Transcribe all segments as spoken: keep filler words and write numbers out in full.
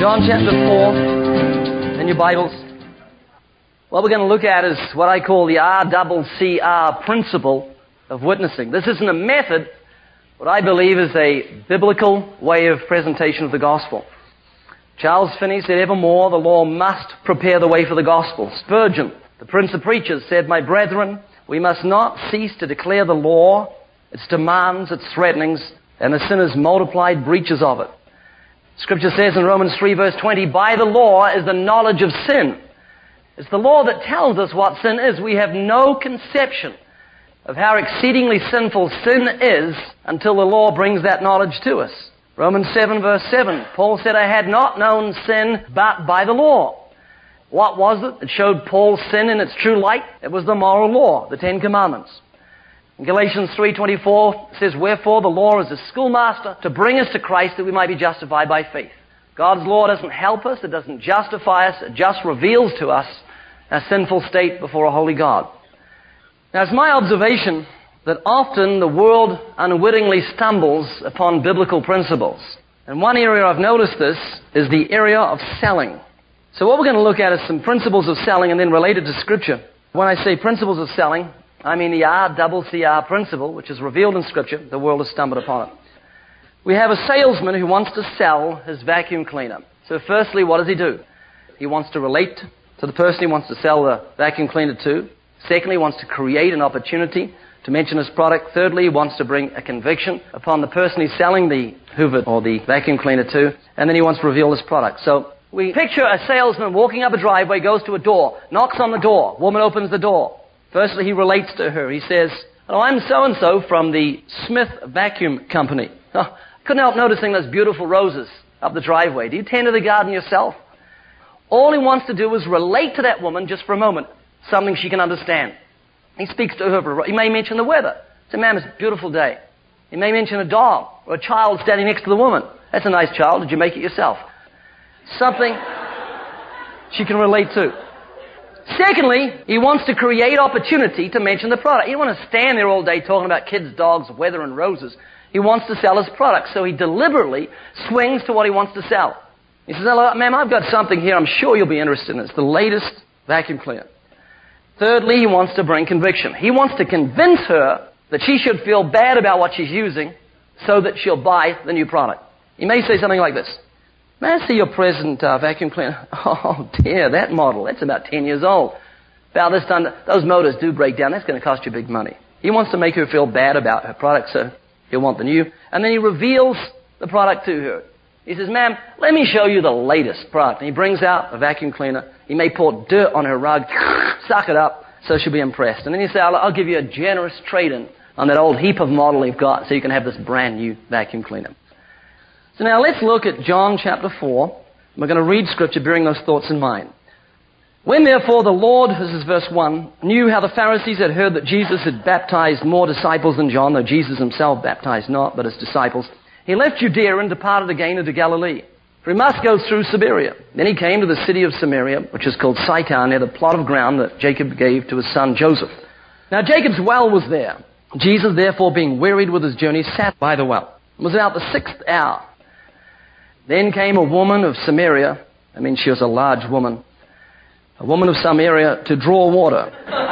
John chapter four, in your Bibles. What we're going to look at is what I call the R C C R principle of witnessing. This isn't a method, what I believe is a biblical way of presentation of the gospel. Charles Finney said, evermore the law must prepare the way for the gospel. Spurgeon, the Prince of Preachers, said, my brethren, we must not cease to declare the law, its demands, its threatenings, and the sinner's multiplied breaches of it. Scripture says in Romans three verse twenty, by the law is the knowledge of sin. It's the law that tells us what sin is. We have no conception of how exceedingly sinful sin is until the law brings that knowledge to us. Romans seven verse seven, Paul said, I had not known sin but by the law. What was it that showed Paul's sin in its true light? It was the moral law, the Ten Commandments. In Galatians three twenty-four says, wherefore the law is a schoolmaster to bring us to Christ that we might be justified by faith. God's law doesn't help us, it doesn't justify us, it just reveals to us our sinful state before a holy God. Now it's my observation that often the world unwittingly stumbles upon biblical principles. And one area I've noticed this is the area of selling. So what we're going to look at is some principles of selling and then related to Scripture. When I say principles of selling, I mean the R C C R principle, which is revealed in Scripture. The world has stumbled upon it. We have a salesman who wants to sell his vacuum cleaner. So firstly, what does he do? He wants to relate to the person he wants to sell the vacuum cleaner to. Secondly, he wants to create an opportunity to mention his product. Thirdly, he wants to bring a conviction upon the person he's selling the Hoover or the vacuum cleaner to. And then he wants to reveal his product. So we picture a salesman walking up a driveway, goes to a door, knocks on the door. Woman opens the door. Firstly, he relates to her. He says, hello, I'm so-and-so from the Smith Vacuum Company. Oh, couldn't help noticing those beautiful roses up the driveway. Do you tend to the garden yourself? All he wants to do is relate to that woman just for a moment, something she can understand. He speaks to her. For, he may mention the weather. Say, ma'am, it's a beautiful day. He may mention a dog or a child standing next to the woman. That's a nice child. Did you make it yourself? Something she can relate to. Secondly, he wants to create opportunity to mention the product. He doesn't want to stand there all day talking about kids, dogs, weather, and roses. He wants to sell his product, so he deliberately swings to what he wants to sell. He says, hello, ma'am, I've got something here I'm sure you'll be interested in. It's the latest vacuum cleaner. Thirdly, he wants to bring conviction. He wants to convince her that she should feel bad about what she's using so that she'll buy the new product. He may say something like this. May I see your present uh, vacuum cleaner? Oh dear, that model, that's about ten years old. About this time, those motors do break down. That's going to cost you big money. He wants to make her feel bad about her product, so he'll want the new. And then he reveals the product to her. He says, ma'am, let me show you the latest product. And he brings out a vacuum cleaner. He may pour dirt on her rug, suck it up, so she'll be impressed. And then he says, I'll, I'll give you a generous trade-in on that old heap of model you've got so you can have this brand new vacuum cleaner. So now let's look at John chapter four. We're going to read Scripture bearing those thoughts in mind. When therefore the Lord, this is verse one, knew how the Pharisees had heard that Jesus had baptized more disciples than John, though Jesus himself baptized not, but his disciples, he left Judea and departed again into Galilee. For he must go through Samaria. Then he came to the city of Samaria, which is called Sychar, near the plot of ground that Jacob gave to his son Joseph. Now Jacob's well was there. Jesus, therefore, being wearied with his journey, sat by the well. It was about the sixth hour. Then came a woman of Samaria, I mean she was a large woman, a woman of Samaria to draw water.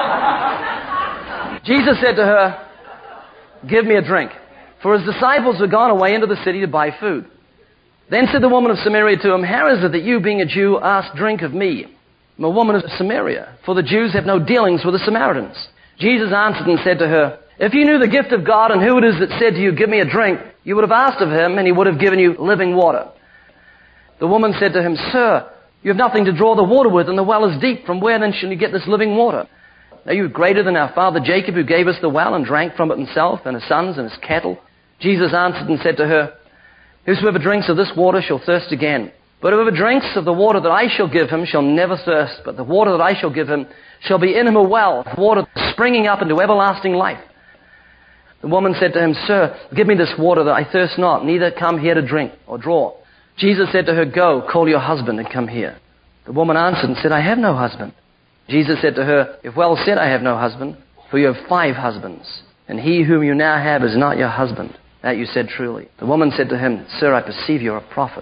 Jesus said to her, give me a drink. For his disciples were gone away into the city to buy food. Then said the woman of Samaria to him, how is it that you, being a Jew, ask drink of me, I'm a woman of Samaria? For the Jews have no dealings with the Samaritans. Jesus answered and said to her, if you knew the gift of God and who it is that said to you, give me a drink, you would have asked of him and he would have given you living water. The woman said to him, sir, you have nothing to draw the water with, and the well is deep. From where then shall you get this living water? Are you greater than our father Jacob, who gave us the well and drank from it himself, and his sons and his cattle? Jesus answered and said to her, whosoever drinks of this water shall thirst again. But whoever drinks of the water that I shall give him shall never thirst. But the water that I shall give him shall be in him a well, water springing up into everlasting life. The woman said to him, sir, give me this water that I thirst not, neither come here to drink or draw. Jesus said to her, go, call your husband and come here. The woman answered and said, I have no husband. Jesus said to her, if well said, I have no husband, for you have five husbands, and he whom you now have is not your husband. That you said truly. The woman said to him, sir, I perceive you are a prophet.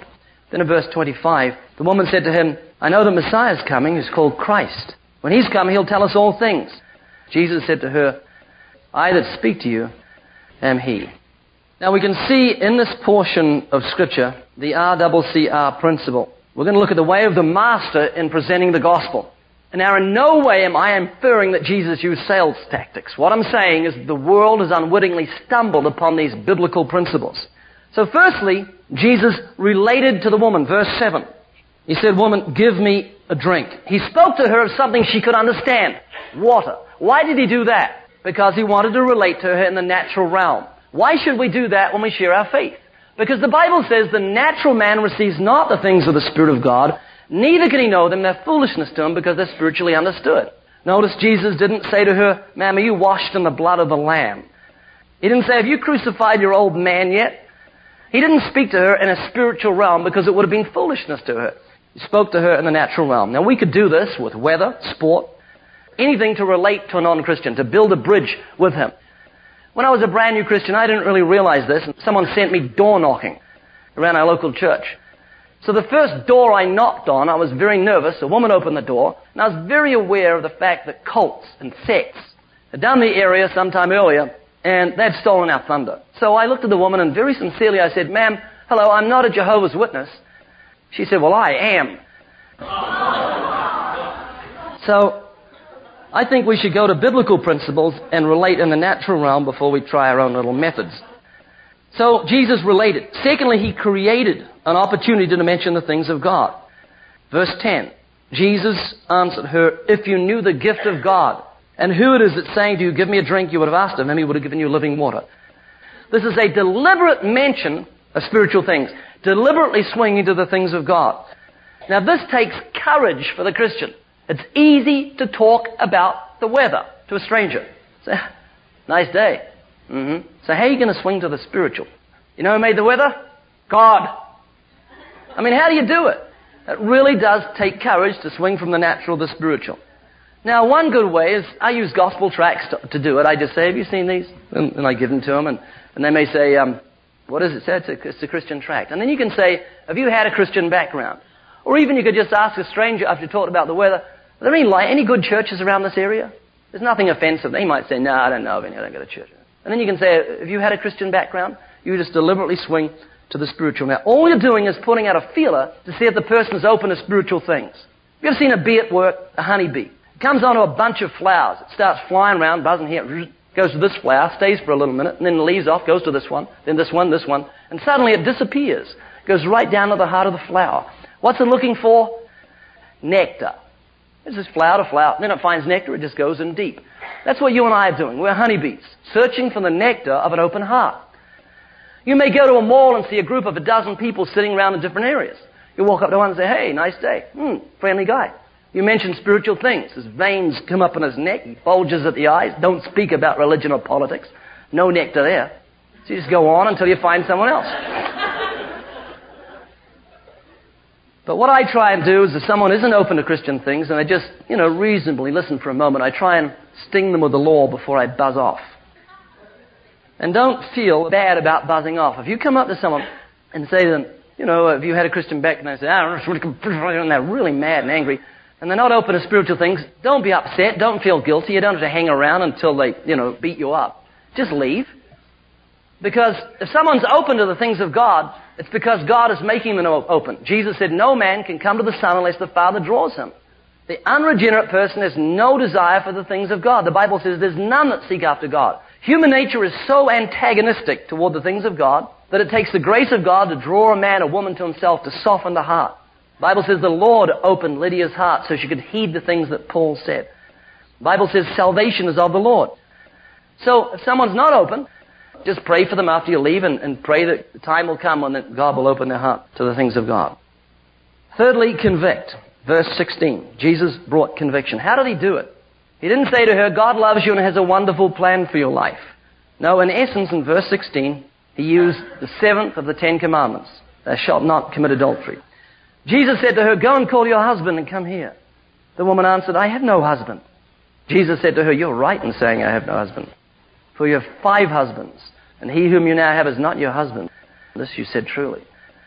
Then in verse twenty-five, the woman said to him, I know the Messiah is coming, who's called Christ. When he's come, he'll tell us all things. Jesus said to her, I that speak to you am he. Now we can see in this portion of Scripture the R C C R principle. We're going to look at the way of the Master in presenting the gospel. And now in no way am I inferring that Jesus used sales tactics. What I'm saying is the world has unwittingly stumbled upon these biblical principles. So firstly, Jesus related to the woman, verse seven. He said, woman, give me a drink. He spoke to her of something she could understand. Water. Why did he do that? Because he wanted to relate to her in the natural realm. Why should we do that when we share our faith? Because the Bible says the natural man receives not the things of the Spirit of God, neither can he know them. They're foolishness to him because they're spiritually understood. Notice Jesus didn't say to her, ma'am, are you washed in the blood of the Lamb? He didn't say, have you crucified your old man yet? He didn't speak to her in a spiritual realm because it would have been foolishness to her. He spoke to her in the natural realm. Now we could do this with weather, sport, anything to relate to a non-Christian, to build a bridge with him. When I was a brand new Christian, I didn't really realize this, and someone sent me door knocking around our local church. So the first door I knocked on, I was very nervous. A woman opened the door, and I was very aware of the fact that cults and sects had done the area sometime earlier, and they'd stolen our thunder. So I looked at the woman, and very sincerely I said, ma'am, hello, I'm not a Jehovah's Witness. She said, well, I am. So I think we should go to biblical principles and relate in the natural realm before we try our own little methods. So Jesus related. Secondly, he created an opportunity to mention the things of God. Verse ten, Jesus answered her, if you knew the gift of God, and who it is that's saying to you, give me a drink, you would have asked him, and he would have given you living water. This is a deliberate mention of spiritual things, deliberately swinging to the things of God. Now this takes courage for the Christian. It's easy to talk about the weather to a stranger. Say, nice day. Mm-hmm. So how are you going to swing to the spiritual? You know who made the weather? God. I mean, how do you do it? It really does take courage to swing from the natural to the spiritual. Now, one good way is I use gospel tracts to, to do it. I just say, have you seen these? And, and I give them to them, and, and they may say, um, what does it say? It's a, it's a Christian tract. And then you can say, have you had a Christian background? Or even you could just ask a stranger after you talked about the weather, are there any, any good churches around this area? There's nothing offensive. They might say, no, I don't know of any. I don't go to church. And then you can say, have you had a Christian background? You just deliberately swing to the spiritual. Now, all you're doing is putting out a feeler to see if the person's open to spiritual things. Have you ever seen a bee at work? A honeybee. It comes onto a bunch of flowers. It starts flying around, buzzing here, goes to this flower, stays for a little minute, and then leaves off, goes to this one, then this one, this one, and suddenly it disappears. It goes right down to the heart of the flower. What's it looking for? Nectar. It's just flower to flower. Then it finds nectar, it just goes in deep. That's what you and I are doing. We're honeybees, searching for the nectar of an open heart. You may go to a mall and see a group of a dozen people sitting around in different areas. You walk up to one and say, hey, nice day. Hmm, friendly guy. You mention spiritual things. His veins come up in his neck. He bulges at the eyes. Don't speak about religion or politics. No nectar there. So you just go on until you find someone else. But what I try and do is if someone isn't open to Christian things and they just, you know, reasonably listen for a moment, I try and sting them with the law before I buzz off. And don't feel bad about buzzing off. If you come up to someone and say to them, you know, have you had a Christian background? And they say, oh, and they're really mad and angry, and they're not open to spiritual things, don't be upset. Don't feel guilty. You don't have to hang around until they, you know, beat you up. Just leave. Because if someone's open to the things of God, it's because God is making them open. Jesus said, no man can come to the Son unless the Father draws him. The unregenerate person has no desire for the things of God. The Bible says there's none that seek after God. Human nature is so antagonistic toward the things of God that it takes the grace of God to draw a man or woman to himself, to soften the heart. The Bible says the Lord opened Lydia's heart so she could heed the things that Paul said. The Bible says salvation is of the Lord. So if someone's not open, just pray for them after you leave and, and pray that the time will come when God will open their heart to the things of God. Thirdly, convict. Verse sixteen. Jesus brought conviction. How did he do it? He didn't say to her, God loves you and has a wonderful plan for your life. No, in essence, in verse sixteen, he used the seventh of the Ten Commandments. Thou shalt not commit adultery. Jesus said to her, go and call your husband and come here. The woman answered, I have no husband. Jesus said to her, you're right in saying I have no husband. For you have five husbands, and he whom you now have is not your husband. This you said truly.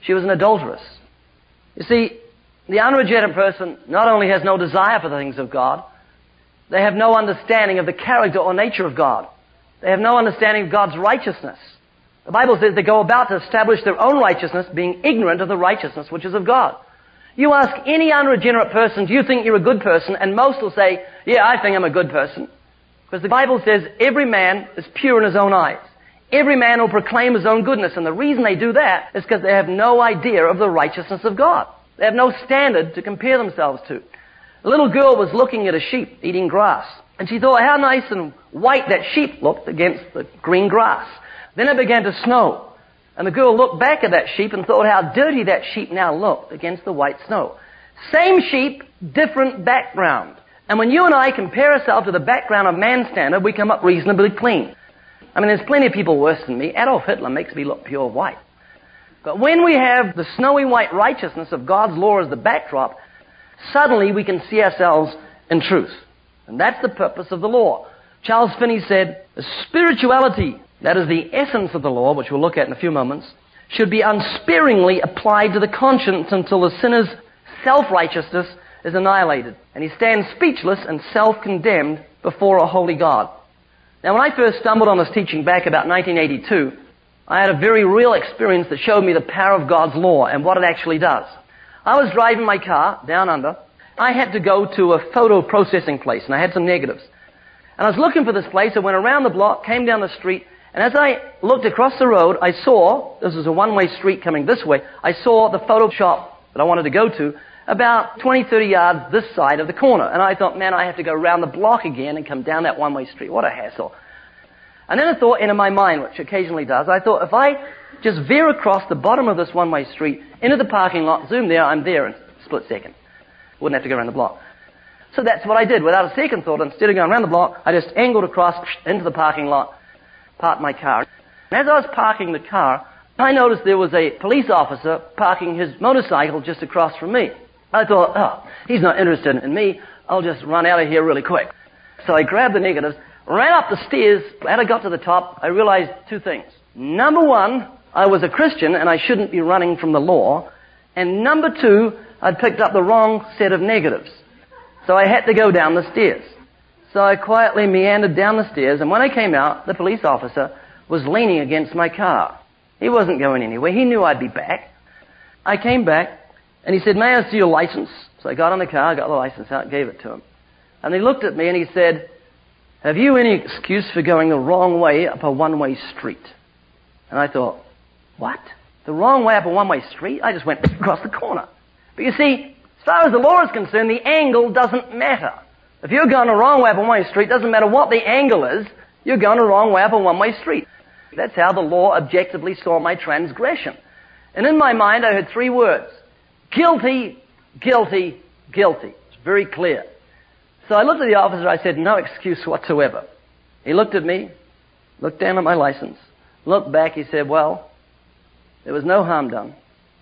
She was an adulteress. You see, the unregenerate person not only has no desire for the things of God, they have no understanding of the character or nature of God. They have no understanding of God's righteousness. The Bible says they go about to establish their own righteousness, being ignorant of the righteousness which is of God. You ask any unregenerate person, do you think you're a good person? And most will say, yeah, I think I'm a good person. Because the Bible says every man is pure in his own eyes. Every man will proclaim his own goodness. And the reason they do that is because they have no idea of the righteousness of God. They have no standard to compare themselves to. A little girl was looking at a sheep eating grass. And she thought how nice and white that sheep looked against the green grass. Then it began to snow. And the girl looked back at that sheep and thought how dirty that sheep now looked against the white snow. Same sheep, different background. And when you and I compare ourselves to the background of man's standard, we come up reasonably clean. I mean, there's plenty of people worse than me. Adolf Hitler makes me look pure white. But when we have the snowy white righteousness of God's law as the backdrop, suddenly we can see ourselves in truth. And that's the purpose of the law. Charles Finney said, the spirituality, that is the essence of the law, which we'll look at in a few moments, should be unsparingly applied to the conscience until the sinner's self-righteousness is annihilated, and he stands speechless and self-condemned before a holy God. Now, when I first stumbled on this teaching back about nineteen eighty-two, I had a very real experience that showed me the power of God's law and what it actually does. I was driving my car down under. I had to go to a photo processing place, and I had some negatives. And I was looking for this place. I went around the block, came down the street, and as I looked across the road, I saw, this was a one-way street coming this way, I saw the photo shop that I wanted to go to about twenty, thirty yards this side of the corner. And I thought, man, I have to go around the block again and come down that one-way street. What a hassle. And then a thought entered my mind, which occasionally does. I thought, if I just veer across the bottom of this one-way street, into the parking lot, zoom there, I'm there in a split second. Wouldn't have to go around the block. So that's what I did. Without a second thought, instead of going around the block, I just angled across into the parking lot, parked my car. And as I was parking the car, I noticed there was a police officer parking his motorcycle just across from me. I thought, oh, he's not interested in me. I'll just run out of here really quick. So I grabbed the negatives, ran up the stairs. As I got to the top, I realized two things. Number one, I was a Christian and I shouldn't be running from the law. And number two, I'd picked up the wrong set of negatives. So I had to go down the stairs. So I quietly meandered down the stairs, and when I came out, the police officer was leaning against my car. He wasn't going anywhere. He knew I'd be back. I came back, and he said, may I see your license? So I got in the car, got the license out, gave it to him. And he looked at me and he said, have you any excuse for going the wrong way up a one-way street? And I thought, what? The wrong way up a one-way street? I just went across the corner. But you see, as far as the law is concerned, the angle doesn't matter. If you're going the wrong way up a one-way street, doesn't matter what the angle is, you're going the wrong way up a one-way street. That's how the law objectively saw my transgression. And in my mind, I heard three words. Guilty, guilty, guilty. It's very clear. So I looked at the officer, I said, no excuse whatsoever. He looked at me, looked down at my license, looked back, he said, well, there was no harm done,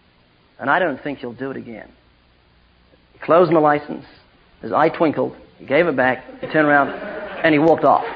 and I don't think you'll do it again. He closed my license, his eye twinkled, he gave it back, he turned around, and he walked off.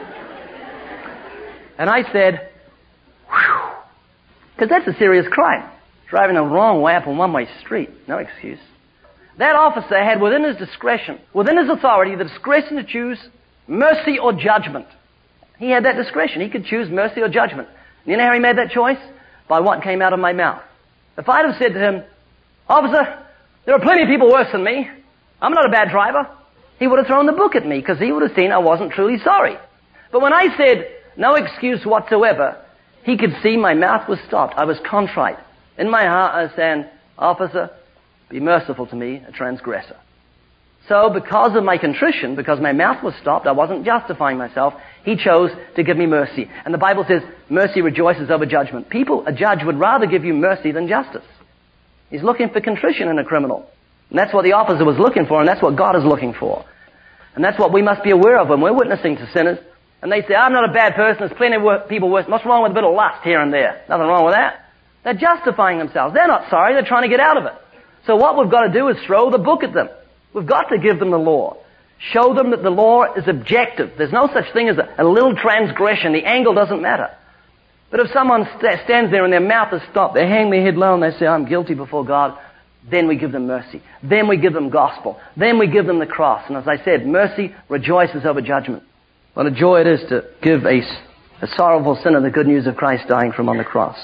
And I said, whew, because that's a serious crime. Driving the wrong way up a one-way street. No excuse. That officer had within his discretion, within his authority, the discretion to choose mercy or judgment. He had that discretion. He could choose mercy or judgment. You know how he made that choice? By what came out of my mouth. If I'd have said to him, officer, there are plenty of people worse than me. I'm not a bad driver. He would have thrown the book at me because he would have seen I wasn't truly sorry. But when I said no excuse whatsoever, he could see my mouth was stopped. I was contrite. In my heart, I was saying, officer, be merciful to me, a transgressor. So because of my contrition, because my mouth was stopped, I wasn't justifying myself, he chose to give me mercy. And the Bible says, mercy rejoices over judgment. People, a judge would rather give you mercy than justice. He's looking for contrition in a criminal. And that's what the officer was looking for, and that's what God is looking for. And that's what we must be aware of when we're witnessing to sinners. And they say, I'm not a bad person, there's plenty of people worse. What's wrong with a bit of lust here and there? Nothing wrong with that. They're justifying themselves. They're not sorry, they're trying to get out of it. So what we've got to do is throw the book at them. We've got to give them the law. Show them that the law is objective. There's no such thing as a, a little transgression. The angle doesn't matter. But if someone st- stands there and their mouth is stopped, they hang their head low and they say, I'm guilty before God, then we give them mercy. Then we give them gospel. Then we give them the cross. And as I said, mercy rejoices over judgment. What a joy it is to give a, a sorrowful sinner the good news of Christ dying for him on the cross.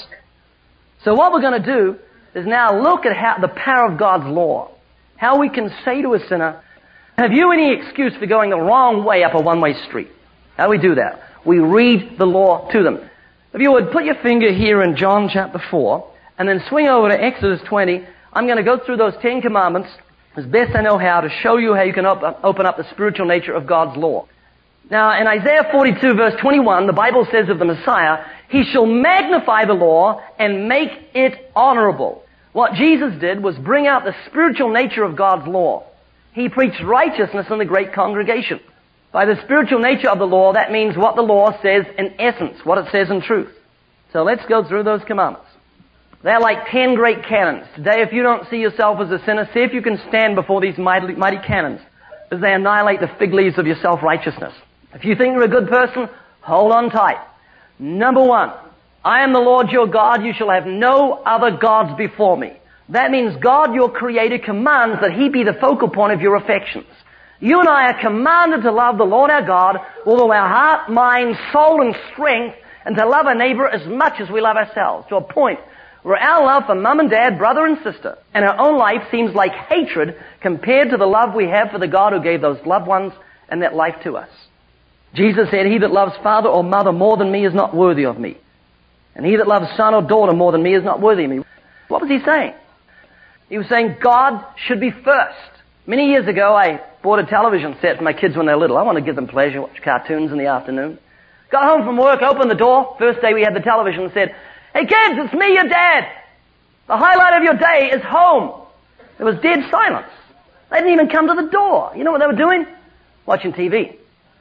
So what we're going to do is now look at how the power of God's law. How we can say to a sinner, have you any excuse for going the wrong way up a one-way street? How do we do that? We read the law to them. If you would put your finger here in John chapter four, and then swing over to Exodus twenty, I'm going to go through those Ten Commandments as best I know how to show you how you can op- open up the spiritual nature of God's law. Now, in Isaiah forty-two verse twenty-one, the Bible says of the Messiah, He shall magnify the law and make it honorable. What Jesus did was bring out the spiritual nature of God's law. He preached righteousness in the great congregation. By the spiritual nature of the law, that means what the law says in essence, what it says in truth. So let's go through those commandments. They're like ten great canons. Today, if you don't see yourself as a sinner, see if you can stand before these mighty, mighty canons as they annihilate the fig leaves of your self-righteousness. If you think you're a good person, hold on tight. Number one, I am the Lord your God. You shall have no other gods before me. That means God, your Creator, commands that He be the focal point of your affections. You and I are commanded to love the Lord our God with all our heart, mind, soul, and strength, and to love our neighbor as much as we love ourselves, to a point where our love for mum and dad, brother and sister, and our own life seems like hatred compared to the love we have for the God who gave those loved ones and that life to us. Jesus said, he that loves father or mother more than me is not worthy of me. And he that loves son or daughter more than me is not worthy of me. What was he saying? He was saying God should be first. Many years ago, I bought a television set for my kids when they were little. I want to give them pleasure, watch cartoons in the afternoon. Got home from work, opened the door. First day we had the television and said, hey kids, it's me, your dad. The highlight of your day is home. There was dead silence. They didn't even come to the door. You know what they were doing? Watching T V.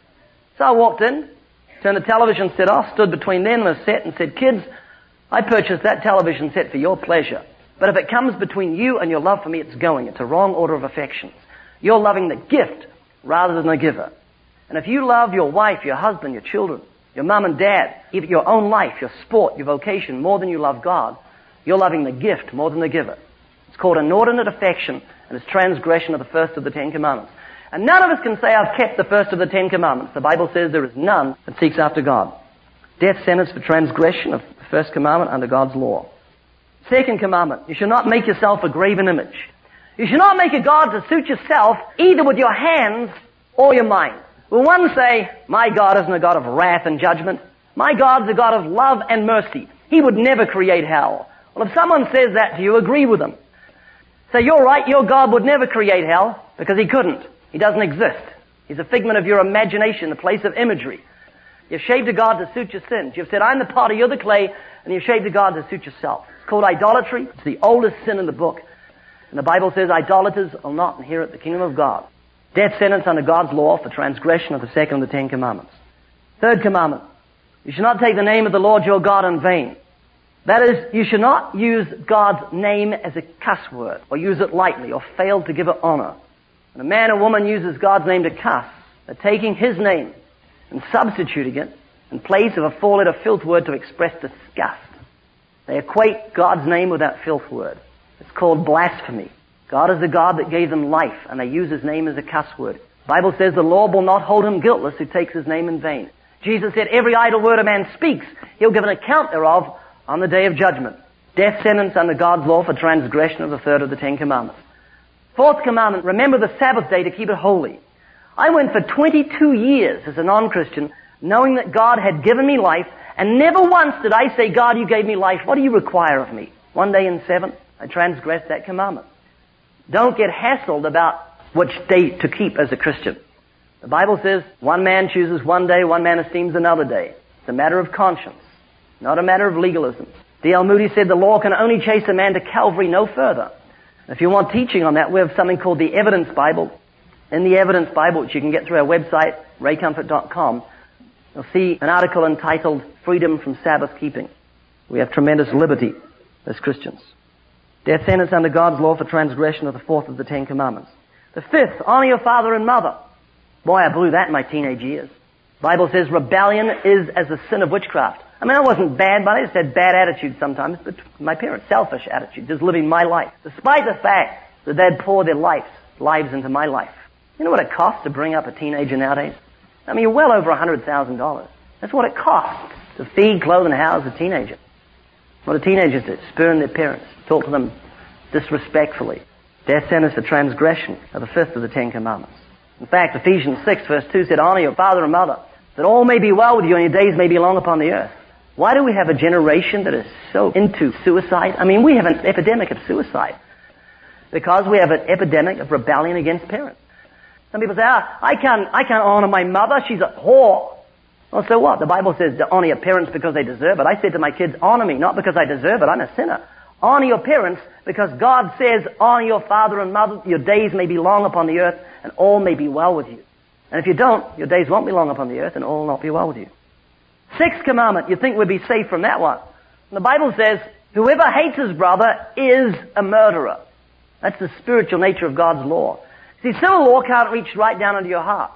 So I walked in, turned the television set off, stood between them and the set and said, kids, I purchased that television set for your pleasure. But if it comes between you and your love for me, it's going. It's a wrong order of affections. You're loving the gift rather than the giver. And if you love your wife, your husband, your children, your mum and dad, even your own life, your sport, your vocation, more than you love God, you're loving the gift more than the giver. It's called inordinate affection, and it's transgression of the first of the Ten Commandments. And none of us can say, I've kept the first of the Ten Commandments. The Bible says there is none that seeks after God. Death sentence for transgression of the first commandment under God's law. Second commandment, you shall not make yourself a graven image. You shall not make a God to suit yourself, either with your hands or your mind. Will one say, my God isn't a God of wrath and judgment. My God's a God of love and mercy. He would never create hell. Well, if someone says that to you, agree with them. Say, you're right, your God would never create hell, because He couldn't. He doesn't exist. He's a figment of your imagination, the place of imagery. You've shaped a God to suit your sins. You've said, I'm the potter, you're the clay, and you've shaped a God to suit yourself. It's called idolatry. It's the oldest sin in the book. And the Bible says idolaters will not inherit the kingdom of God. Death sentence under God's law for transgression of the second of the Ten Commandments. Third commandment, you shall not take the name of the Lord your God in vain. That is, you should not use God's name as a cuss word, or use it lightly, or fail to give it honor. When a man or woman uses God's name to cuss, they're taking His name and substituting it in place of a four-letter filth word to express disgust. They equate God's name with that filth word. It's called blasphemy. God is the God that gave them life, and they use His name as a cuss word. The Bible says the Lord will not hold him guiltless who takes His name in vain. Jesus said, every idle word a man speaks, he'll give an account thereof on the day of judgment. Death sentence under God's law for transgression of the third of the Ten Commandments. Fourth commandment, remember the Sabbath day to keep it holy. I went for twenty-two years as a non-Christian, knowing that God had given me life, and never once did I say, God, you gave me life. What do you require of me? One day in seven, I transgressed that commandment. Don't get hassled about which day to keep as a Christian. The Bible says one man chooses one day, one man esteems another day. It's a matter of conscience, not a matter of legalism. D L Moody said the law can only chase a man to Calvary, no further. If you want teaching on that, we have something called the Evidence Bible. In the Evidence Bible, which you can get through our website, ray comfort dot com, you'll see an article entitled Freedom from Sabbath Keeping. We have tremendous liberty as Christians. Death sentence under God's law for transgression of the fourth of the Ten Commandments. The fifth, honor your father and mother. Boy, I blew that in my teenage years. The Bible says rebellion is as a sin of witchcraft. I mean, I wasn't bad, but I just had bad attitude sometimes. But my parents, selfish attitude, just living my life, despite the fact that they'd pour their lives, lives into my life. You know what it costs to bring up a teenager nowadays? I mean, you're well over one hundred thousand dollars. That's what it costs to feed, clothe, and house a teenager. What do teenagers do? Spurn their parents, talk to them disrespectfully. Death sentence for transgression of the fifth of the Ten Commandments. In fact, Ephesians six verse two said, honor your father and mother, that all may be well with you and your days may be long upon the earth. Why do we have a generation that is so into suicide? I mean, we have an epidemic of suicide. Because we have an epidemic of rebellion against parents. Some people say, ah, I can't, I can't honor my mother, she's a whore. Well, so what? The Bible says to honor your parents because they deserve it. I said to my kids, honor me, not because I deserve it, I'm a sinner. Honor your parents because God says, honor your father and mother, your days may be long upon the earth and all may be well with you. And if you don't, your days won't be long upon the earth and all will not be well with you. Sixth commandment, you'd think we'd be safe from that one. And the Bible says, whoever hates his brother is a murderer. That's the spiritual nature of God's law. See, civil law can't reach right down into your heart.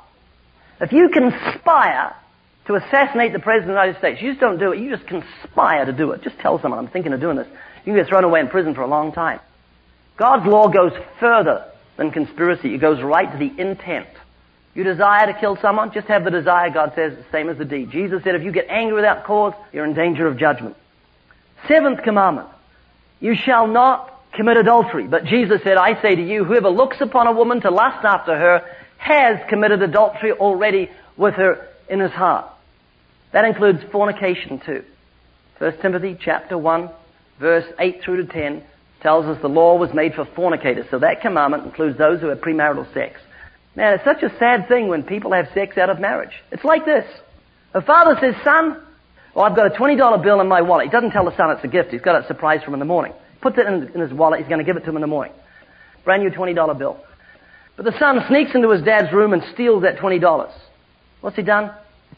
If you conspire to assassinate the President of the United States, you just don't do it, you just conspire to do it. Just tell someone, I'm thinking of doing this. You can get thrown away in prison for a long time. God's law goes further than conspiracy. It goes right to the intent. You desire to kill someone, just have the desire, God says, the same as the deed. Jesus said if you get angry without cause, you're in danger of judgment. Seventh commandment, you shall not commit adultery. But Jesus said, I say to you, whoever looks upon a woman to lust after her has committed adultery already with her in his heart. That includes fornication too. First Timothy chapter one, verse eight through to ten tells us the law was made for fornicators. So that commandment includes those who have premarital sex. Man, it's such a sad thing when people have sex out of marriage. It's like this. A father says, son, well, I've got a twenty dollar bill in my wallet. He doesn't tell the son it's a gift. He's got it surprised from in the morning. Puts it in, in his wallet. He's going to give it to him in the morning. Brand new twenty dollar bill. But the son sneaks into his dad's room and steals that twenty dollars. What's he done?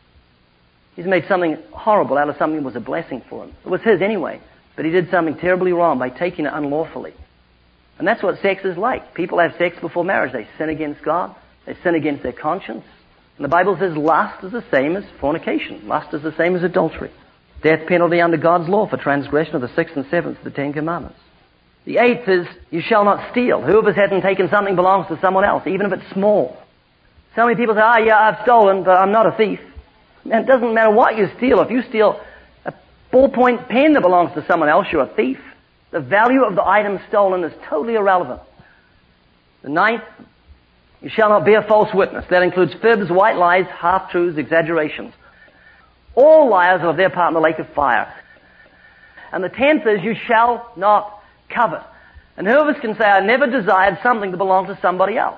He's made something horrible out of something that was a blessing for him. It was his anyway. But he did something terribly wrong by taking it unlawfully. And that's what sex is like. People have sex before marriage. They sin against God. They sin against their conscience. And the Bible says lust is the same as fornication. Lust is the same as adultery. Death penalty under God's law for transgression of the sixth and seventh of the Ten Commandments. The eighth is, you shall not steal. Whoever hasn't taken something belongs to someone else, even if it's small. So many people say, ah, yeah, I've stolen, but I'm not a thief. Man, it doesn't matter what you steal. If you steal a ballpoint pen that belongs to someone else, you're a thief. The value of the item stolen is totally irrelevant. The ninth, you shall not bear false witness. That includes fibs, white lies, half-truths, exaggerations. All liars are of their part in the lake of fire. And the tenth is, you shall not covet. And whoever can say, I never desired something to belong to somebody else.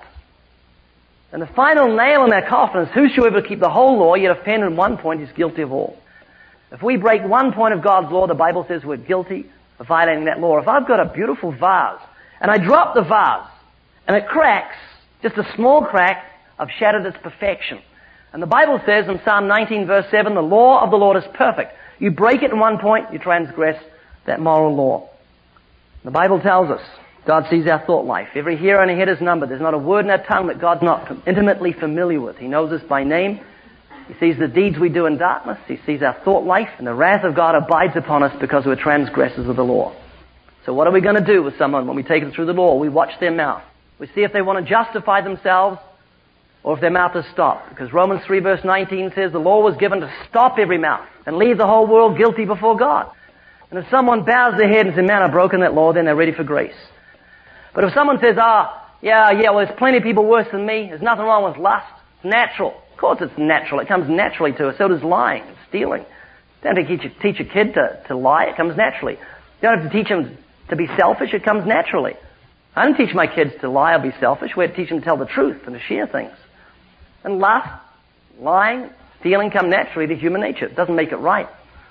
And the final nail in that coffin is, whosoever keep the whole law, yet offend in one point, is guilty of all. If we break one point of God's law, the Bible says we're guilty of violating that law. If I've got a beautiful vase, and I drop the vase, and it cracks, just a small crack, I've shattered its perfection. And the Bible says in Psalm nineteen verse seven, the law of the Lord is perfect. You break it in one point, you transgress that moral law. The Bible tells us, God sees our thought life. Every hair on our head is numbered. There's not a word in our tongue that God's not intimately familiar with. He knows us by name. He sees the deeds we do in darkness. He sees our thought life. And the wrath of God abides upon us because we're transgressors of the law. So what are we going to do with someone when we take them through the law? We watch their mouth. We see if they want to justify themselves or if their mouth is stopped. Because Romans three verse nineteen says the law was given to stop every mouth and leave the whole world guilty before God. And if someone bows their head and says, man, I've broken that law, then they're ready for grace. But if someone says, ah, yeah, yeah, well, there's plenty of people worse than me. There's nothing wrong with lust. It's natural. Of course it's natural. It comes naturally to us. So does lying and stealing. You don't have to teach a, teach a kid to, to lie. It comes naturally. You don't have to teach them to be selfish. It comes naturally. I don't teach my kids to lie or be selfish. We have to teach them to tell the truth and to share things. And lust, lying, stealing come naturally to human nature. It doesn't make it right.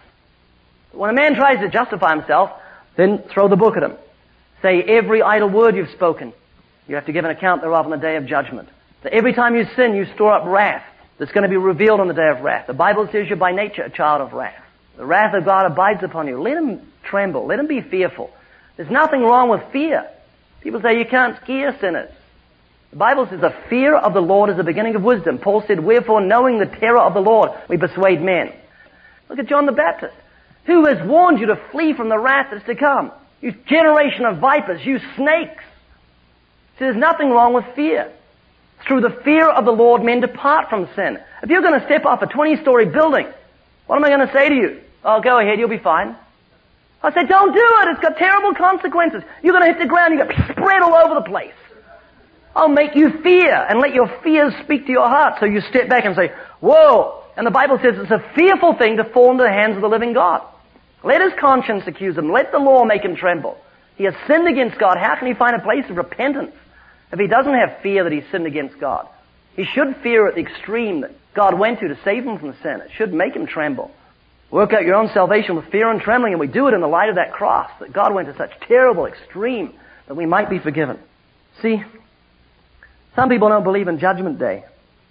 But when a man tries to justify himself, then throw the book at him. Say every idle word you've spoken, you have to give an account thereof on the day of judgment. So every time you sin, you store up wrath that's going to be revealed on the day of wrath. The Bible says you're by nature a child of wrath. The wrath of God abides upon you. Let him tremble. Let him be fearful. There's nothing wrong with fear. People say you can't scare sinners. The Bible says the fear of the Lord is the beginning of wisdom. Paul said, wherefore, knowing the terror of the Lord, we persuade men. Look at John the Baptist. Who has warned you to flee from the wrath that's to come? You generation of vipers, you snakes. See, there's nothing wrong with fear. Through the fear of the Lord, men depart from sin. If you're going to step off a twenty-story building, what am I going to say to you? Oh, go ahead, you'll be fine. I said, don't do it. It's got terrible consequences. You're going to hit the ground, you get spread all over the place. I'll make you fear and let your fears speak to your heart. So you step back and say, whoa. And the Bible says it's a fearful thing to fall into the hands of the living God. Let his conscience accuse him. Let the law make him tremble. He has sinned against God. How can he find a place of repentance if he doesn't have fear that he's sinned against God? He should fear at the extreme that God went to to save him from sin. It should make him tremble. Work out your own salvation with fear and trembling, and we do it in the light of that cross, that God went to such terrible extreme that we might be forgiven. See, some people don't believe in Judgment Day.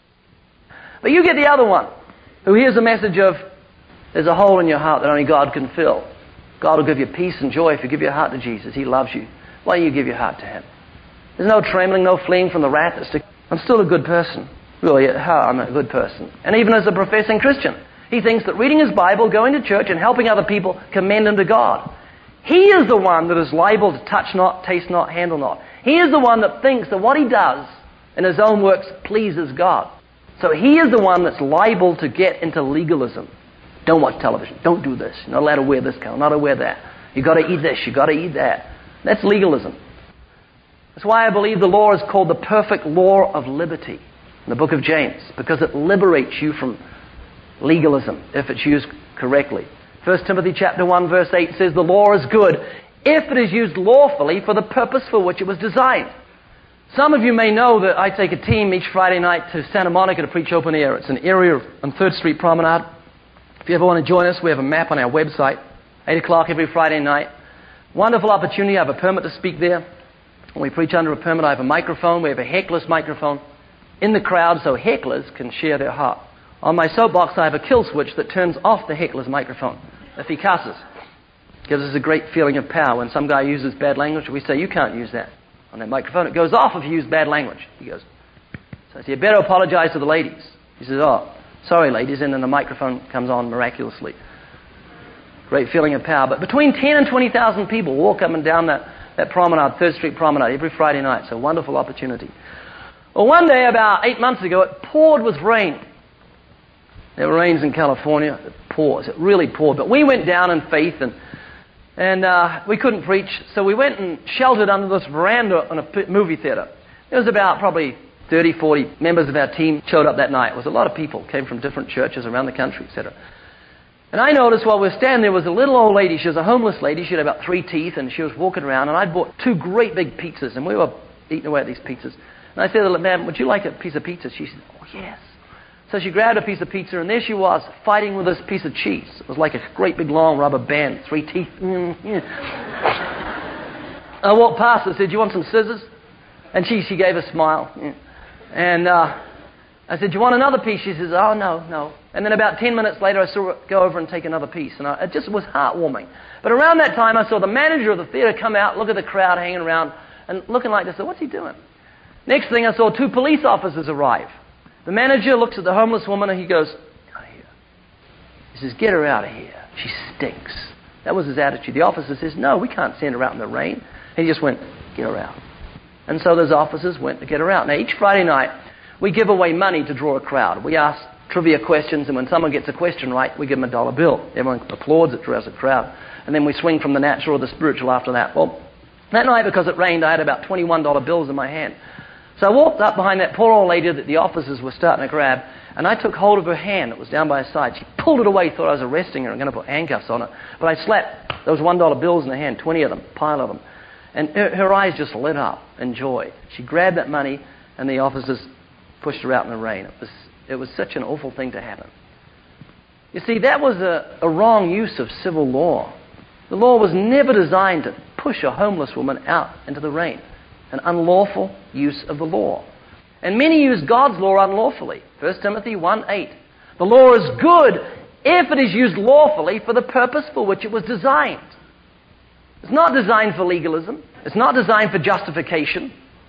But you get the other one, who hears the message of, there's a hole in your heart that only God can fill. God will give you peace and joy if you give your heart to Jesus. He loves you. Why don't you give your heart to Him? There's no trembling, no fleeing from the wrath that's to... I'm still a good person. Really, I'm a good person. And even as a professing Christian, he thinks that reading his Bible, going to church, and helping other people commend him to God. He is the one that is liable to touch not, taste not, handle not. He is the one that thinks that what he does in his own works pleases God. So he is the one that's liable to get into legalism. Don't watch television. Don't do this. You're not allowed to wear this color. Not allowed to wear that. You've got to eat this. You've got to eat that. That's legalism. That's why I believe the law is called the perfect law of liberty in the book of James, because it liberates you from legalism if it's used correctly. First Timothy chapter one verse eight says the law is good if it is used lawfully for the purpose for which it was designed. Some of you may know that I take a team each Friday night to Santa Monica to preach open air. It's an area on third Street Promenade. If you ever want to join us, we have a map on our website. eight o'clock every Friday night. Wonderful opportunity. I have a permit to speak there. When we preach under a permit, I have a microphone. We have a heckler's microphone in the crowd so hecklers can share their heart. On my soapbox, I have a kill switch that turns off the heckler's microphone if he cusses. It gives us a great feeling of power. When some guy uses bad language, we say, you can't use that on that microphone. It goes off if you use bad language. He goes, so I say, you better apologize to the ladies. He says, oh, sorry, ladies. And then the microphone comes on miraculously. Great feeling of power. But between ten and twenty thousand people walk up and down that, that promenade, third Street Promenade, every Friday night. It's a wonderful opportunity. Well, one day, about eight months ago, it poured with rain. It rains in California. It pours. It really poured. But we went down in faith, and and uh, we couldn't preach, so we went and sheltered under this veranda in a movie theater. There was about probably thirty, forty members of our team showed up that night. It was a lot of people, came from different churches around the country, et cetera. And I noticed while we were standing there was a little old lady. She was a homeless lady. She had about three teeth, and she was walking around, and I'd bought two great big pizzas, and we were eating away at these pizzas. And I said to the ma'am, would you like a piece of pizza? She said, oh, yes. So she grabbed a piece of pizza, and there she was, fighting with this piece of cheese. It was like a great big long rubber band, three teeth. Mm, yeah. I walked past and said, do you want some scissors? And she, she gave a smile. Yeah. And uh, I said, do you want another piece? She says, oh, no, no. And then about ten minutes later, I saw her go over and take another piece. And I, it just was heartwarming. But around that time, I saw the manager of the theater come out, look at the crowd hanging around, and looking like this. I said, what's he doing? Next thing, I saw two police officers arrive. The manager looks at the homeless woman and he goes, out of here. He says, get her out of here. She stinks. That was his attitude. The officer says, no, we can't send her out in the rain. And he just went, get her out. And so those officers went to get her out. Now, each Friday night, we give away money to draw a crowd. We ask trivia questions, and when someone gets a question right, we give them a dollar bill. Everyone applauds, it draws a crowd. And then we swing from the natural to the spiritual after that. Well, that night, because it rained, I had about twenty-one dollar bills in my hand. So I walked up behind that poor old lady that the officers were starting to grab, and I took hold of her hand. It was down by her side. She pulled it away, thought I was arresting her and going to put handcuffs on her. But I slapped those one dollar bills in her hand, twenty of them, pile of them. And her, her eyes just lit up in joy. She grabbed that money, and the officers pushed her out in the rain. It was, it was such an awful thing to happen. You see, that was a, a wrong use of civil law. The law was never designed to push a homeless woman out into the rain. An unlawful use of the law. And many use God's law unlawfully. First Timothy one eight. The law is good if it is used lawfully for the purpose for which it was designed. It's not designed for legalism. It's not designed for justification.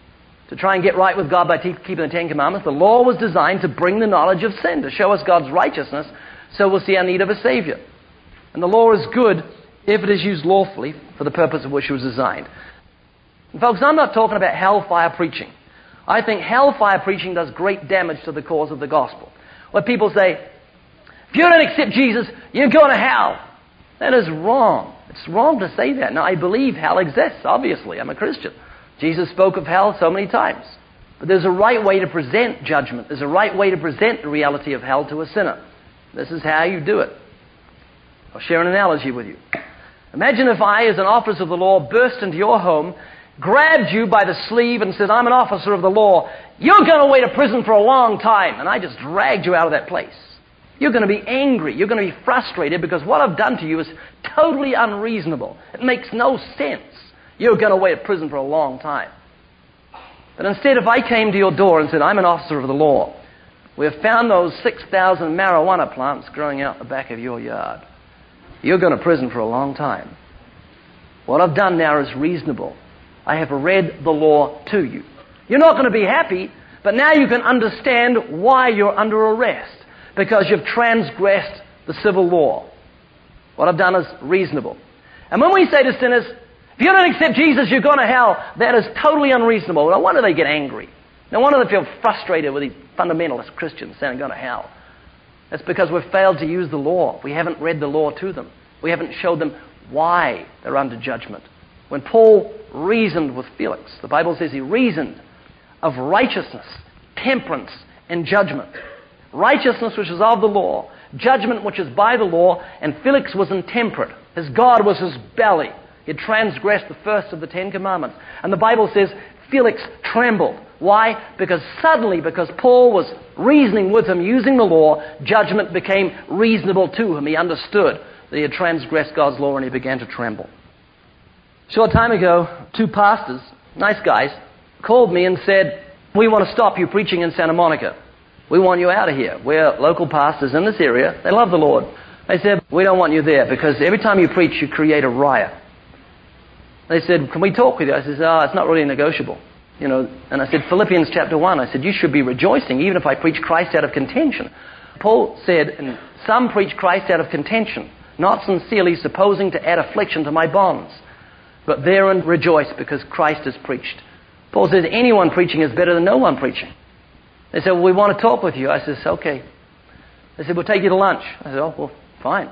to try and get right with God by te- keeping the Ten Commandments. The law was designed to bring the knowledge of sin, to show us God's righteousness, so we'll see our need of a Savior. And the law is good if it is used lawfully for the purpose of which it was designed. And folks, I'm not talking about hellfire preaching. I think hellfire preaching does great damage to the cause of the gospel. Where people say, if you don't accept Jesus, you're going to hell. That is wrong. It's wrong to say that. Now, I believe hell exists, obviously. I'm a Christian. Jesus spoke of hell so many times. But there's a right way to present judgment. There's a right way to present the reality of hell to a sinner. This is how you do it. I'll share an analogy with you. Imagine if I, as an officer of the law, burst into your home, grabbed you by the sleeve and said, I'm an officer of the law. You're going to wait to prison for a long time. And I just dragged you out of that place. You're going to be angry. You're going to be frustrated because what I've done to you is totally unreasonable. It makes no sense. You're going to wait at prison for a long time. But instead, if I came to your door and said, I'm an officer of the law, we have found those six thousand marijuana plants growing out the back of your yard. You're going to prison for a long time. What I've done now is reasonable. I have read the law to you. You're not going to be happy, but now you can understand why you're under arrest, because you've transgressed the civil law. What I've done is reasonable. And when we say to sinners, if you don't accept Jesus, you're going to hell, that is totally unreasonable. No wonder they get angry. No wonder they feel frustrated with these fundamentalist Christians saying going to hell. That's because we've failed to use the law. We haven't read the law to them. We haven't showed them why they're under judgment. When Paul reasoned with Felix, the Bible says he reasoned of righteousness, temperance, and judgment. Righteousness, which is of the law, judgment, which is by the law, and Felix was intemperate. His God was his belly. He had transgressed the first of the Ten Commandments. And the Bible says Felix trembled. Why? Because suddenly, because Paul was reasoning with him using the law, judgment became reasonable to him. He understood that he had transgressed God's law and he began to tremble. A short time ago, two pastors, nice guys, called me and said, we want to stop you preaching in Santa Monica. We want you out of here. We're local pastors in this area. They love the Lord. They said, we don't want you there because every time you preach, you create a riot. They said, can we talk with you? I said, oh, it's not really negotiable. You know, and I said, Philippians chapter one, I said, you should be rejoicing even if I preach Christ out of contention. Paul said, and some preach Christ out of contention, not sincerely supposing to add affliction to my bonds. But therein rejoice because Christ is preached. Paul says, anyone preaching is better than no one preaching. They said, well, we want to talk with you. I said, okay. They said, we'll take you to lunch. I said, oh, well, fine.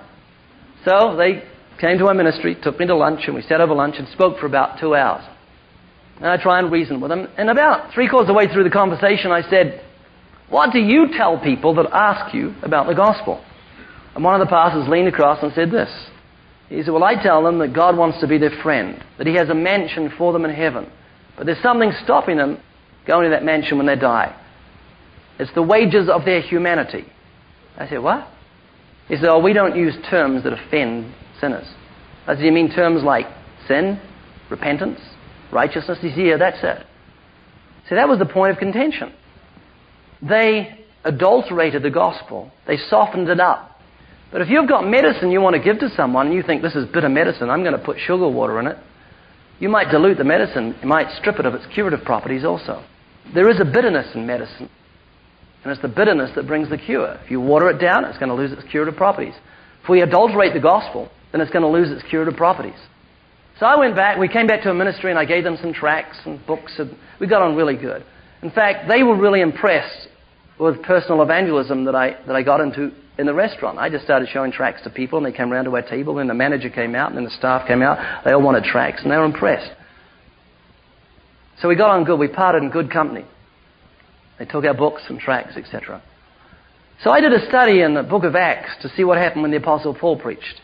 So they came to our ministry, took me to lunch, and we sat over lunch and spoke for about two hours. And I try and reason with them. And about three quarters of the way through the conversation, I said, what do you tell people that ask you about the gospel? And one of the pastors leaned across and said this. He said, well, I tell them that God wants to be their friend, that He has a mansion for them in heaven. But there's something stopping them going to that mansion when they die. It's the wages of their humanity. I said, what? He said, oh, we don't use terms that offend sinners. I said, you mean terms like sin, repentance, righteousness? He said, yeah, that's it. See, that was the point of contention. They adulterated the gospel. They softened it up. But if you've got medicine you want to give to someone and you think this is bitter medicine, I'm going to put sugar water in it, you might dilute the medicine. You might strip it of its curative properties also. There is a bitterness in medicine. And it's the bitterness that brings the cure. If you water it down, it's going to lose its curative properties. If we adulterate the gospel, then it's going to lose its curative properties. So I went back, we came back to a ministry and I gave them some tracts and books and we got on really good. In fact, they were really impressed with personal evangelism that I that I got into in the restaurant. I just started showing tracts to people and they came around to our table and the manager came out and then the staff came out. They all wanted tracts and they were impressed. So we got on good. We parted in good company. They took our books and tracts, et cetera. So I did a study in the book of Acts to see what happened when the Apostle Paul preached.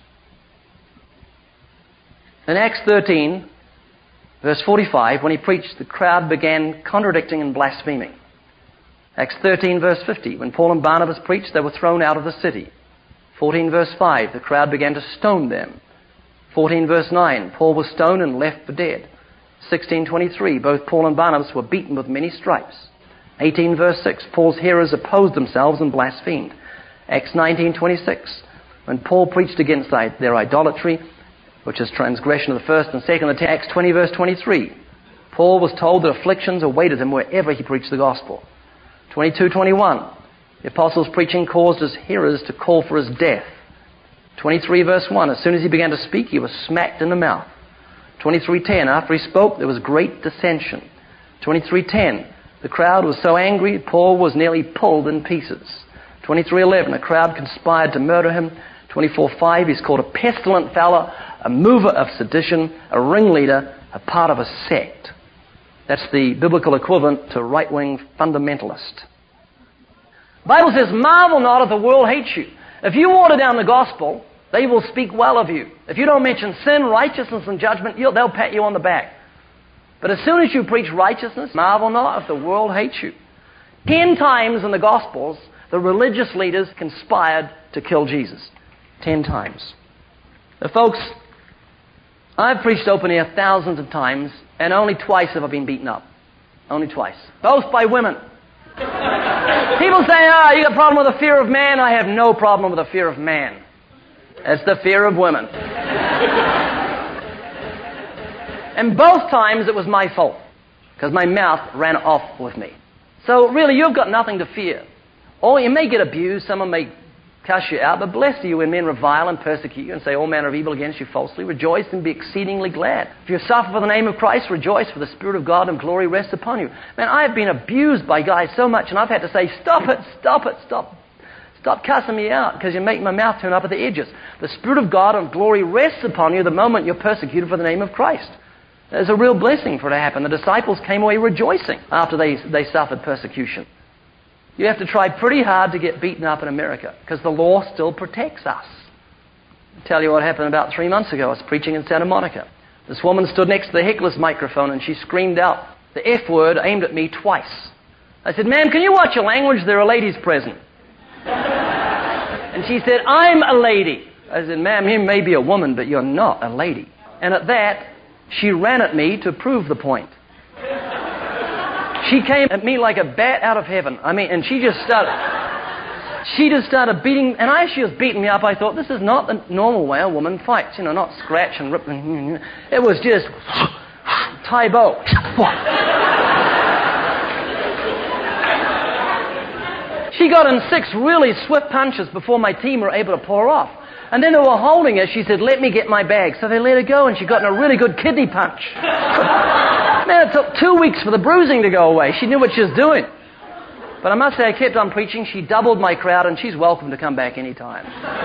In Acts thirteen, verse forty-five, when he preached, the crowd began contradicting and blaspheming. Acts thirteen, verse fifty, when Paul and Barnabas preached, they were thrown out of the city. fourteen, verse five, the crowd began to stone them. fourteen, verse nine, Paul was stoned and left for dead. sixteen twenty-three, both Paul and Barnabas were beaten with many stripes. eighteen, verse six, Paul's hearers opposed themselves and blasphemed. Acts nineteen twenty-six, when Paul preached against their idolatry, which is transgression of the first and second. Acts twenty, verse twenty-three, Paul was told that afflictions awaited him wherever he preached the gospel. twenty-two twenty-one, the apostle's preaching caused his hearers to call for his death. twenty-three verse one, as soon as he began to speak, he was smacked in the mouth. twenty-three ten, after he spoke, there was great dissension. twenty-three ten, the crowd was so angry, Paul was nearly pulled in pieces. twenty-three eleven, a crowd conspired to murder him. twenty-four five, he's called a pestilent fellow, a mover of sedition, a ringleader, a part of a sect. That's the biblical equivalent to right-wing fundamentalist. The Bible says, marvel not if the world hates you. If you water down the gospel, they will speak well of you. If you don't mention sin, righteousness, and judgment, you'll, they'll pat you on the back. But as soon as you preach righteousness, marvel not if the world hates you. Ten times in the Gospels, the religious leaders conspired to kill Jesus. Ten times. Now, folks, I've preached open air thousands of times, and only twice have I been beaten up. Only twice. Both by women. People say, ah, you got a problem with the fear of man. I have no problem with the fear of man. It's the fear of women. And both times it was my fault, because my mouth ran off with me. So really, you've got nothing to fear. Or you may get abused, someone may cuss you out, but blessed are you when men revile and persecute you and say all manner of evil against you falsely. Rejoice and be exceedingly glad. If you suffer for the name of Christ, rejoice, for the Spirit of God and glory rests upon you. Man, I have been abused by guys so much, and I've had to say, stop it, stop it, stop. Stop cussing me out, because you make my mouth turn up at the edges. The Spirit of God and glory rests upon you the moment you're persecuted for the name of Christ. There's a real blessing for it to happen. The disciples came away rejoicing after they, they suffered persecution. You have to try pretty hard to get beaten up in America, because the law still protects us. I'll tell you what happened about three months ago. I was preaching in Santa Monica. This woman stood next to the heckler's microphone, and she screamed out the F word aimed at me twice. I said, ma'am, can you watch your language? There are ladies present. And she said, I'm a lady. I said, ma'am, you may be a woman, but you're not a lady. And at that, she ran at me to prove the point. She came at me like a bat out of heaven. I mean, and she just started, she just started beating, and as she was beating me up, I thought, this is not the normal way a woman fights. You know, not scratch and rip. And, it was just, Tybo. She got in six really swift punches before my team were able to pull her off. And then they were holding her. She said, let me get my bag. So they let her go, and she got in a really good kidney punch. Man, it took two weeks for the bruising to go away. She knew what she was doing. But I must say, I kept on preaching. She doubled my crowd, and she's welcome to come back any time.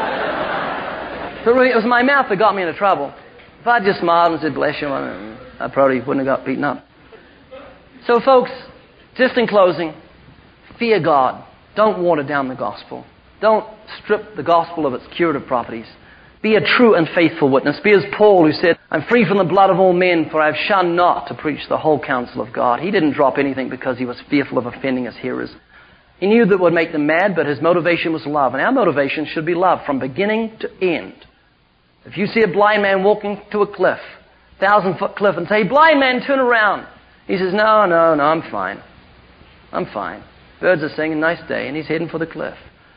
But really, it was my mouth that got me into trouble. If I just smiled and said, bless you, I probably wouldn't have got beaten up. So, folks, just in closing, fear God. Don't water down the gospel. Don't strip the gospel of its curative properties. Be a true and faithful witness. Be as Paul, who said, I'm free from the blood of all men, for I have shunned not to preach the whole counsel of God. He didn't drop anything because he was fearful of offending his hearers. He knew that would make them mad, but his motivation was love. And our motivation should be love from beginning to end. If you see a blind man walking to a cliff, thousand-foot cliff, and say, blind man, turn around. He says, no, no, no, I'm fine. I'm fine. Birds are singing, nice day, and he's heading for the cliff.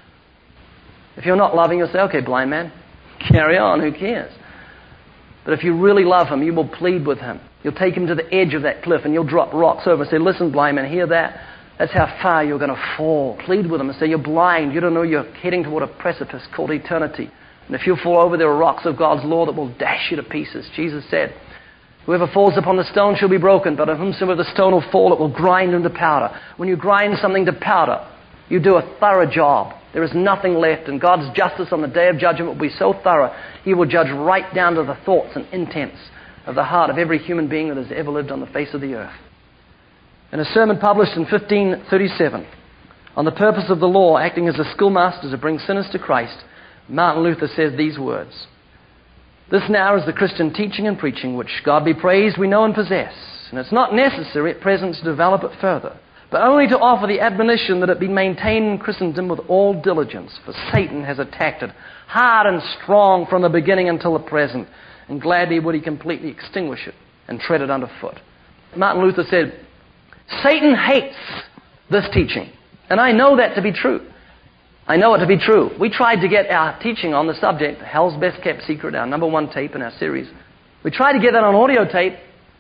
If you're not loving, you'll say, okay, blind man, carry on, who cares? But if you really love him, you will plead with him. You'll take him to the edge of that cliff, and you'll drop rocks over and say, listen, blind man, hear that? That's how far you're going to fall. Plead with him and say, you're blind. You don't know you're heading toward a precipice called eternity. And if you fall over, there are rocks of God's law that will dash you to pieces. Jesus said, whoever falls upon the stone shall be broken, but on whomsoever the stone will fall, it will grind into powder. When you grind something to powder, you do a thorough job. There is nothing left, and God's justice on the day of judgment will be so thorough, He will judge right down to the thoughts and intents of the heart of every human being that has ever lived on the face of the earth. In a sermon published in fifteen thirty-seven, on the purpose of the law acting as a schoolmaster to bring sinners to Christ, Martin Luther says these words, this now is the Christian teaching and preaching which, God be praised, we know and possess, and it's not necessary at present to develop it further, but only to offer the admonition that it be maintained in Christendom with all diligence, for Satan has attacked it hard and strong from the beginning until the present, and gladly would he completely extinguish it and tread it underfoot. Martin Luther said, Satan hates this teaching, and I know that to be true. I know it to be true. We tried to get our teaching on the subject, Hell's Best Kept Secret, our number one tape in our series. We tried to get that on audio tape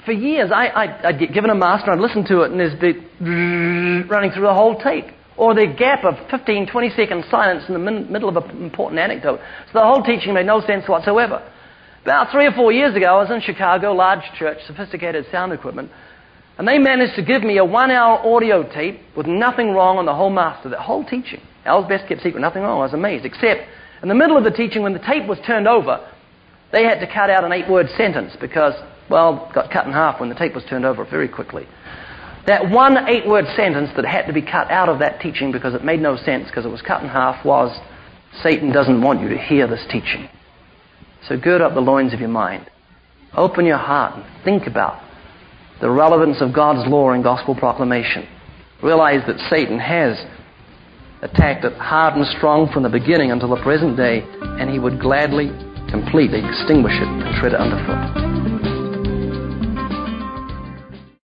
for years, I, I, I'd get given a master, I'd listen to it, and there'd be running through the whole tape. Or the gap of fifteen, twenty second silence in the min- middle of an important anecdote. So the whole teaching made no sense whatsoever. About three or four years ago, I was in Chicago, large church, sophisticated sound equipment, and they managed to give me a one-hour audio tape with nothing wrong on the whole master, that whole teaching. Al's best kept secret, nothing wrong. I was amazed, except in the middle of the teaching, when the tape was turned over, they had to cut out an eight-word sentence because, well, it got cut in half when the tape was turned over very quickly. That one eight-word sentence that had to be cut out of that teaching because it made no sense because it was cut in half was, Satan doesn't want you to hear this teaching. So gird up the loins of your mind. Open your heart and think about the relevance of God's law and gospel proclamation. Realize that Satan has attacked it hard and strong from the beginning until the present day, and he would gladly, completely extinguish it and tread it underfoot.